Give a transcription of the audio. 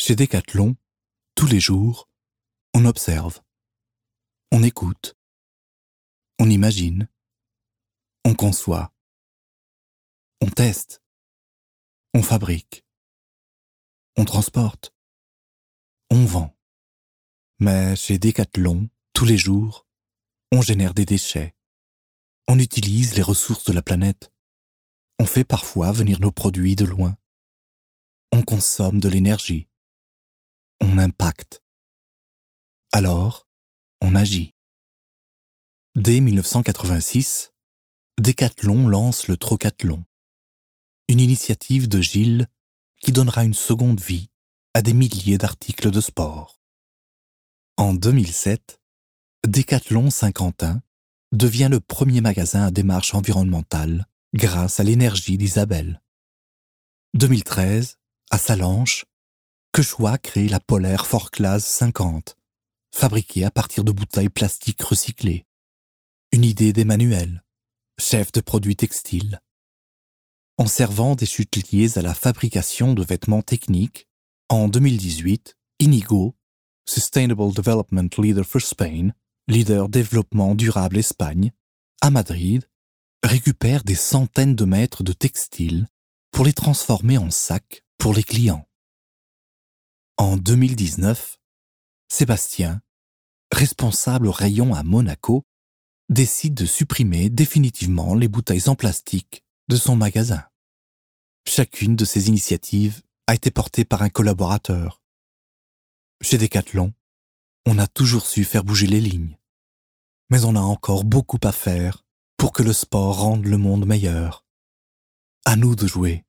Chez Decathlon, tous les jours, on observe, on écoute, on imagine, on conçoit, on teste, on fabrique, on transporte, on vend. Mais chez Decathlon, tous les jours, on génère des déchets. On utilise les ressources de la planète. On fait parfois venir nos produits de loin. On consomme de l'énergie. On impacte. Alors, on agit. Dès 1986, Decathlon lance le Trocathlon, une initiative de Gilles qui donnera une seconde vie à des milliers d'articles de sport. En 2007, Decathlon Saint-Quentin devient le premier magasin à démarche environnementale grâce à l'énergie d'Isabelle. 2013, à Sallanches, Quechua crée la Polaire Forclaz 50, fabriquée à partir de bouteilles plastiques recyclées. Une idée d'Emmanuel, chef de produits textiles. En servant des chutes liées à la fabrication de vêtements techniques, en 2018, Inigo, Sustainable Development Leader for Spain, leader développement durable Espagne, à Madrid, récupère des centaines de mètres de textiles pour les transformer en sacs pour les clients. En 2019, Sébastien, responsable au rayon à Monaco, décide de supprimer définitivement les bouteilles en plastique de son magasin. Chacune de ces initiatives a été portée par un collaborateur. Chez Decathlon, on a toujours su faire bouger les lignes. Mais on a encore beaucoup à faire pour que le sport rende le monde meilleur. À nous de jouer.